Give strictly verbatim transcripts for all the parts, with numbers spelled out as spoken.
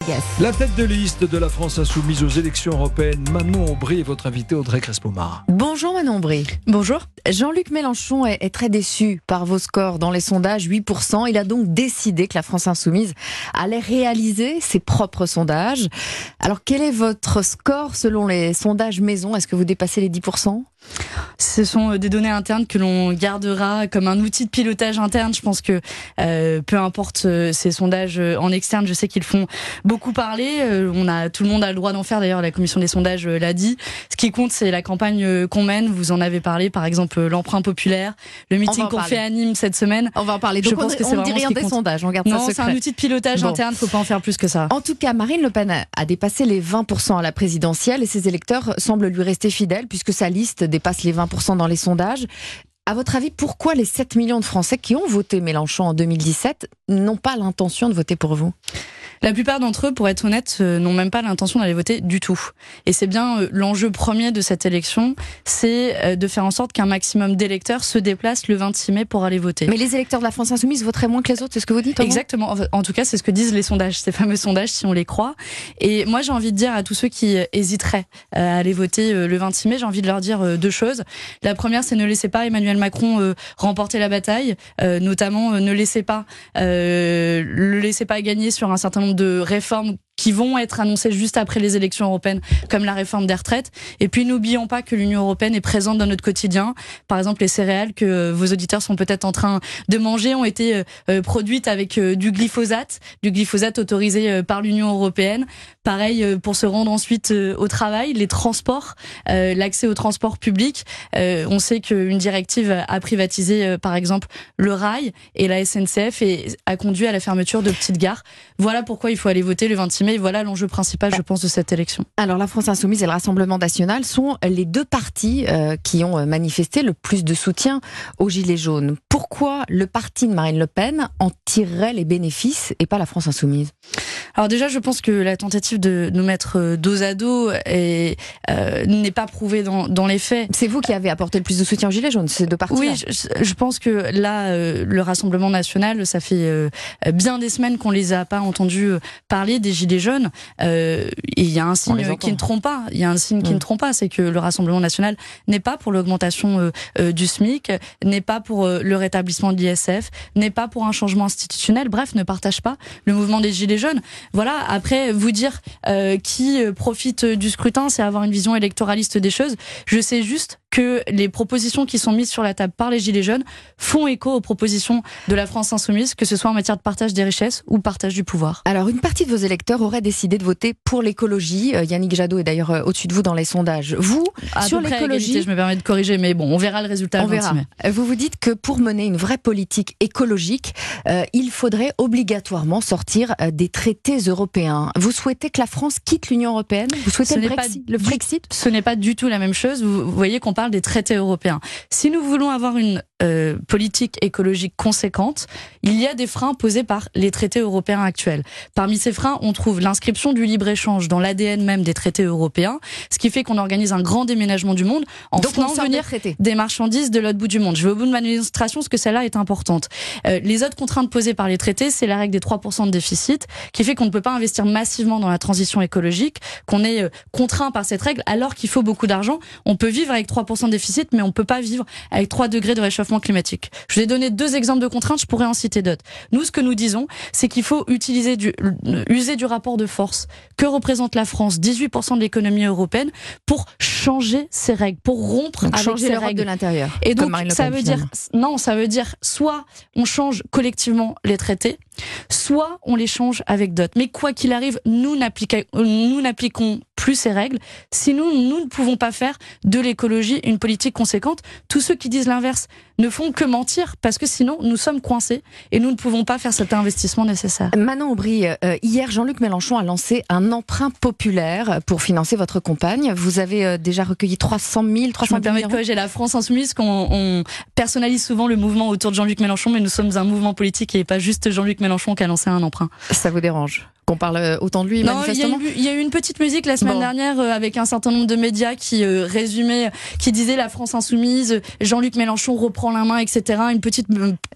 Yes. La tête de liste de la France insoumise aux élections européennes, Manon Aubry, est votre invité Audrey Crespo-Mara. Bonjour Manon Aubry. Bonjour. Jean-Luc Mélenchon est, est très déçu par vos scores dans les sondages, huit pour cent. Il a donc décidé que la France insoumise allait réaliser ses propres sondages. Alors quel est votre score selon les sondages maison? Est-ce que vous dépassez les dix pour cent? Ce sont des données internes que l'on gardera comme un outil de pilotage interne. Je pense que euh, peu importe euh, ces sondages en externe, je sais qu'ils font beaucoup parler. Euh, on a tout le monde a le droit d'en faire. D'ailleurs, la commission des sondages euh, l'a dit. Ce qui compte, c'est la campagne euh, qu'on mène. Vous en avez parlé, par exemple euh, l'emprunt populaire, le meeting qu'on fait à Nîmes cette semaine. On va en parler. Donc je pense on, que c'est on ne dit rien des compte. sondages. On garde non, ça secret. c'est un outil de pilotage bon. interne. Faut pas en faire plus que ça. En tout cas, Marine Le Pen a dépassé les vingt pour cent à la présidentielle et ses électeurs semblent lui rester fidèles puisque sa liste dépasse les vingt pour cent dans les sondages. À votre avis, pourquoi les sept millions de Français qui ont voté Mélenchon en deux mille dix-sept n'ont pas l'intention de voter pour vous ? La plupart d'entre eux, pour être honnête, euh, n'ont même pas l'intention d'aller voter du tout. Et c'est bien euh, l'enjeu premier de cette élection, c'est euh, de faire en sorte qu'un maximum d'électeurs se déplacent le vingt-six mai pour aller voter. Mais les électeurs de la France insoumise voteraient moins que les autres, c'est ce que vous dites? Exactement. En tout cas, c'est ce que disent les sondages, ces fameux sondages, si on les croit. Et moi, j'ai envie de dire à tous ceux qui hésiteraient à aller voter le vingt-six mai, j'ai envie de leur dire deux choses. La première, c'est ne laissez pas Emmanuel Macron remporter la bataille, notamment ne laissez pas euh, le laissez pas gagner sur un certain nombre de réformes qui vont être annoncées juste après les élections européennes, comme la réforme des retraites. Et puis, n'oublions pas que l'Union européenne est présente dans notre quotidien. Par exemple, les céréales que vos auditeurs sont peut-être en train de manger ont été euh, produites avec euh, du glyphosate, du glyphosate autorisé euh, par l'Union européenne. Pareil, euh, pour se rendre ensuite euh, au travail, les transports, euh, l'accès aux transports publics. Euh, on sait qu'une directive a privatisé, euh, par exemple, le rail et la S N C F et a conduit à la fermeture de petites gares. Voilà pourquoi il faut aller voter le vingt-six mai. Et voilà l'enjeu principal, je pense, de cette élection. Alors, la France insoumise et le Rassemblement national sont les deux partis euh, qui ont manifesté le plus de soutien aux Gilets jaunes. Pourquoi le parti de Marine Le Pen en tirerait les bénéfices et pas la France insoumise ? Alors déjà, je pense que la tentative de nous mettre dos à dos est, euh, n'est pas prouvée dans, dans les faits. C'est vous qui avez apporté le plus de soutien aux Gilets jaunes, ces deux partis. Oui, je, je pense que là, euh, le Rassemblement national, ça fait euh, bien des semaines qu'on les a pas entendus parler des Gilets jaunes. Euh, et il y a un signe qui ne trompe pas. Il y a un signe qui mmh. ne trompe pas, c'est que le Rassemblement national n'est pas pour l'augmentation euh, euh, du SMIC, n'est pas pour euh, le rétablissement de l'I S F, n'est pas pour un changement institutionnel. Bref, ne partage pas le mouvement des Gilets jaunes. Voilà, après, vous dire euh, qui profite du scrutin, c'est avoir une vision électoraliste des choses. Je sais juste que les propositions qui sont mises sur la table par les Gilets jaunes font écho aux propositions de la France insoumise, que ce soit en matière de partage des richesses ou partage du pouvoir. Alors, une partie de vos électeurs aurait décidé de voter pour l'écologie. Euh, Yannick Jadot est d'ailleurs euh, au-dessus de vous dans les sondages. Vous, à sur l'écologie, je me permets de corriger, mais bon, on verra le résultat. On verra. Vous vous dites que pour mener une vraie politique écologique, euh, il faudrait obligatoirement sortir euh, des traités européens. Vous souhaitez que la France quitte l'Union européenne? Vous souhaitez le Brexit, le Brexit? Ce n'est pas du tout la même chose. Vous voyez qu'on parle des traités européens. Si nous voulons avoir une euh, politique écologique conséquente, il y a des freins posés par les traités européens actuels. Parmi ces freins, on trouve l'inscription du libre-échange dans l'A D N même des traités européens, ce qui fait qu'on organise un grand déménagement du monde en Donc faisant venir des, des marchandises de l'autre bout du monde. Je vais au bout de ma démonstration parce que celle-là est importante. Euh, les autres contraintes posées par les traités, c'est la règle des trois pour cent de déficit, qui fait qu'on ne peut pas investir massivement dans la transition écologique, qu'on est euh, contraint par cette règle alors qu'il faut beaucoup d'argent. On peut vivre avec trois pour cent de déficit, mais on ne peut pas vivre avec trois degrés de réchauffement climatique. Je vous ai donné deux exemples de contraintes, je pourrais en citer d'autres. Nous, ce que nous disons, c'est qu'il faut utiliser du, user du rapport de force que représente la France, dix-huit pour cent de l'économie européenne, pour changer ces règles, pour rompre donc avec changer ces l'Europe règles de l'intérieur. Et donc, Marine Le ça Pen, veut finalement. dire, non, ça veut dire soit on change collectivement les traités, soit on les change avec d'autres. Mais quoi qu'il arrive, nous n'appliquons, nous n'appliquons plus ces règles. Sinon, nous ne pouvons pas faire de l'écologie une politique conséquente. Tous ceux qui disent l'inverse ne font que mentir, parce que sinon, nous sommes coincés et nous ne pouvons pas faire cet investissement nécessaire. Manon Aubry, euh, hier, Jean-Luc Mélenchon a lancé un emprunt populaire pour financer votre campagne. Vous avez euh, déjà recueilli trois cent mille, trois cent mille euros. J'ai la France insoumise, qu'on on personnalise souvent le mouvement autour de Jean-Luc Mélenchon, mais nous sommes un mouvement politique et pas juste Jean-Luc Mélenchon qui a lancé un emprunt. Ça vous dérange qu'on parle autant de lui, non, manifestement? Il y, il y a eu une petite musique la semaine bon. dernière euh, avec un certain nombre de médias qui euh, résumaient, qui disaient la France insoumise, Jean-Luc Mélenchon reprend la main, et cetera. Une petite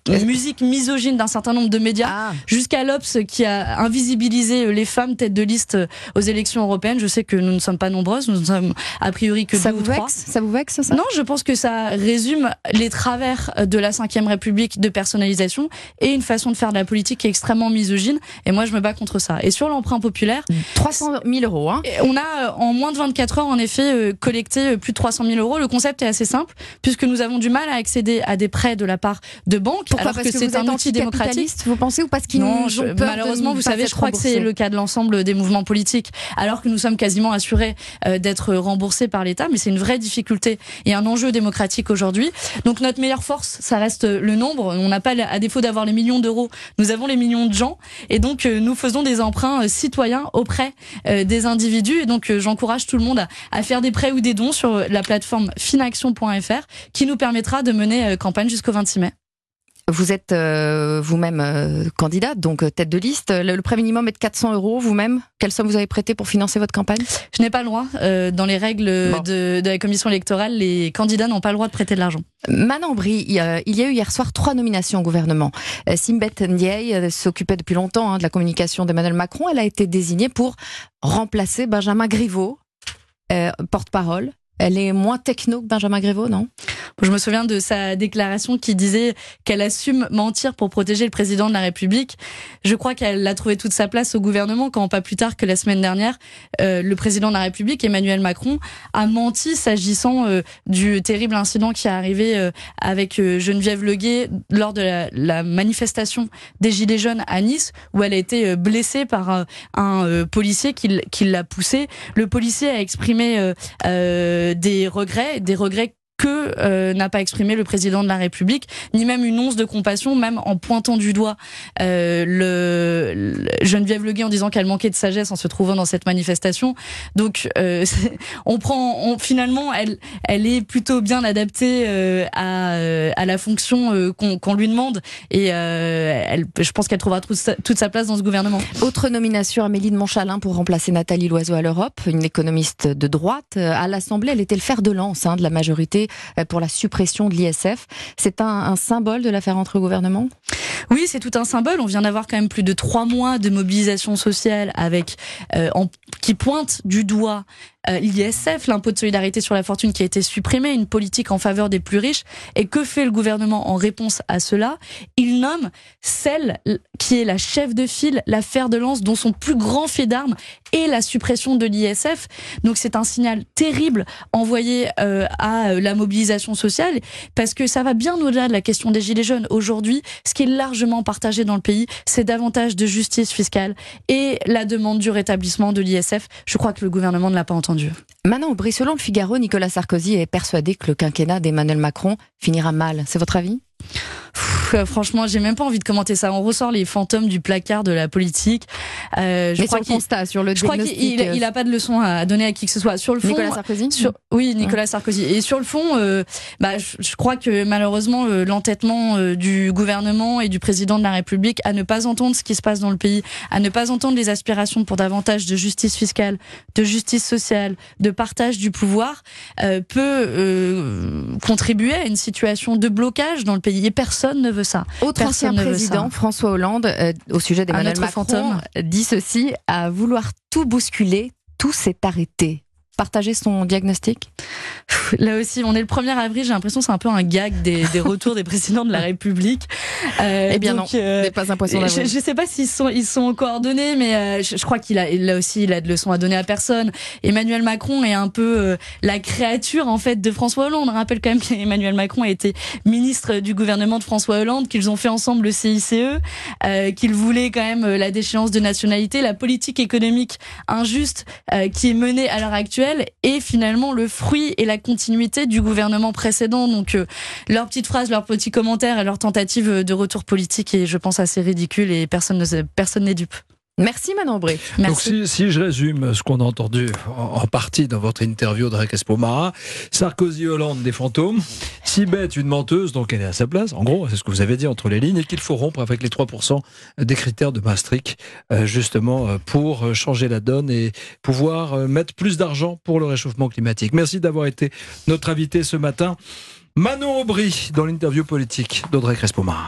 musique misogyne d'un certain nombre de médias, Ah. jusqu'à l'Obs qui a invisibilisé les femmes têtes de liste aux élections européennes. Je sais que nous ne sommes pas nombreuses, nous ne sommes a priori que Ça deux vous ou trois. vexe Ça vous vexe, ça? Non, je pense que ça résume les travers de la cinquième République de personnalisation et une façon de faire de la politique qui est extrêmement misogyne. Et moi, je me bats contre ça. Et sur l'emprunt populaire, trois cent mille euros, hein. on a en moins de vingt-quatre heures, en effet, collecté plus de trois cent mille euros. Le concept est assez simple, puisque nous avons du mal à accéder à des prêts de la part de banques, Pourquoi? alors Parce que, que c'est vous êtes un outil démocratique. anticapitaliste, vous pensez, ou parce qu'ils Non, ont je- peur malheureusement, de vous ne pas savez, être je crois que c'est remboursés? le cas de l'ensemble des mouvements politiques, alors que nous sommes quasiment assurés euh, d'être remboursés par l'État, mais c'est une vraie difficulté et un enjeu démocratique aujourd'hui. Donc notre meilleure force, ça reste le nombre. On n'a pas, à défaut d'avoir les millions d'euros, nous avons les millions de gens, et donc euh, nous faisons des emprunts euh, citoyens auprès euh, des individus. Et donc euh, j'encourage tout le monde à, à faire des prêts ou des dons sur la plateforme finaction point f r, qui nous permettra de mener euh, campagne jusqu'au vingt-six mai. Vous êtes euh, vous-même euh, candidate, donc euh, tête de liste. Le, le prêt minimum est de quatre cents euros vous-même. Quelle somme vous avez prêté pour financer votre campagne? Je n'ai pas le droit. Euh, dans les règles Bon. de, de la commission électorale, les candidats n'ont pas le droit de prêter de l'argent. Manon Brie, il y a il y a eu hier soir trois nominations au gouvernement. Euh, Simbeth Ndiaye euh, s'occupait depuis longtemps hein, de la communication d'Emmanuel Macron. Elle a été désignée pour remplacer Benjamin Griveaux, euh, porte-parole. Elle est moins techno que Benjamin Griveaux, non? Je me souviens de sa déclaration qui disait qu'elle assume mentir pour protéger le président de la République. Je crois qu'elle a trouvé toute sa place au gouvernement quand, pas plus tard que la semaine dernière, euh, le président de la République, Emmanuel Macron, a menti s'agissant euh, du terrible incident qui est arrivé euh, avec euh, Geneviève Leguet lors de la, la manifestation des Gilets jaunes à Nice, où elle a été euh, blessée par euh, un euh, policier qui, qui l'a poussée. Le policier a exprimé euh, euh, des regrets, des regrets que euh, n'a pas exprimé le président de la République, ni même une once de compassion, même en pointant du doigt euh, le, le Geneviève Leguet en disant qu'elle manquait de sagesse en se trouvant dans cette manifestation. Donc, euh, on prend, on, finalement, elle, elle est plutôt bien adaptée euh, à, euh, à la fonction euh, qu'on, qu'on lui demande, et euh, elle, je pense qu'elle trouvera toute sa, toute sa place dans ce gouvernement. Autre nomination, Amélie de Montchalin pour remplacer Nathalie Loiseau à l'Europe, une économiste de droite. À l'Assemblée, elle était le fer de lance hein, de la majorité pour la suppression de l'I S F. C'est un, un symbole de l'affaire entre au gouvernement ? Oui, c'est tout un symbole. On vient d'avoir quand même plus de trois mois de mobilisation sociale avec euh, en, qui pointe du doigt euh, l'I S F, l'impôt de solidarité sur la fortune qui a été supprimé, une politique en faveur des plus riches. Et que fait le gouvernement en réponse à cela ? Il nomme celle qui est la chef de file, la fer de lance, dont son plus grand fait d'armes est la suppression de l'I S F. Donc c'est un signal terrible envoyé euh, à la mobilisation sociale, parce que ça va bien au-delà de la question des gilets jaunes. Aujourd'hui, ce qui est largement partagé dans le pays, c'est davantage de justice fiscale et la demande du rétablissement de l'I S F. Je crois que le gouvernement ne l'a pas entendu. Manon Aubry, selon le Figaro, Nicolas Sarkozy est persuadé que le quinquennat d'Emmanuel Macron finira mal. C'est votre avis ? Pff, franchement, j'ai même pas envie de commenter ça. On ressort les fantômes du placard de la politique. Euh, je Mais crois sur le qu'il, constat, sur le je crois diagnostic... qu'il il a pas de leçon à donner à qui que ce soit. Sur le fond, Nicolas Sarkozy sur, oui, Nicolas Sarkozy. Et sur le fond, euh, bah, je, je crois que malheureusement, euh, l'entêtement euh, du gouvernement et du président de la République à ne pas entendre ce qui se passe dans le pays, à ne pas entendre les aspirations pour davantage de justice fiscale, de justice sociale, de partage du pouvoir, euh, peut euh, contribuer à une situation de blocage dans le pays. Et personne ne veut ça. Autre ancien Personne ne veut président, ça. François Hollande, euh, au sujet d'Emmanuel autre Macron, fantôme. dit ceci: à vouloir tout bousculer, tout s'est arrêté. Partagez son diagnostic ? Là aussi, on est le premier avril, j'ai l'impression que c'est un peu un gag des, des retours des présidents de la République. Euh, Eh bien donc, non, euh, c'est pas un poisson je, d'avril. je sais pas s'ils sont, ils sont coordonnés, mais euh, je, je crois qu'il a, là aussi, il a de leçons à donner à personne. Emmanuel Macron est un peu euh, la créature, en fait, de François Hollande. On rappelle quand même qu'Emmanuel Macron a été ministre du gouvernement de François Hollande, qu'ils ont fait ensemble le C I C E, euh, qu'ils voulaient quand même la déchéance de nationalité, la politique économique injuste euh, qui est menée à l'heure actuelle est finalement le fruit et la continuité du gouvernement précédent. Donc euh, leurs petites phrases, leurs petits commentaires et leurs tentatives de retour politique est, je pense, assez ridicule, et personne ne personne n'est dupe. Merci Manon Aubry. Donc Merci. si, si je résume ce qu'on a entendu en, en partie dans votre interview de Espomara, Sarkozy, Hollande, des fantômes, Simbeth, une menteuse, donc elle est à sa place, en gros, c'est ce que vous avez dit entre les lignes, et qu'il faut rompre avec les trois pour cent des critères de Maastricht, euh, justement euh, pour changer la donne et pouvoir euh, mettre plus d'argent pour le réchauffement climatique. Merci d'avoir été notre invité ce matin. Manon Aubry dans l'interview politique d'Audrey Crespomara.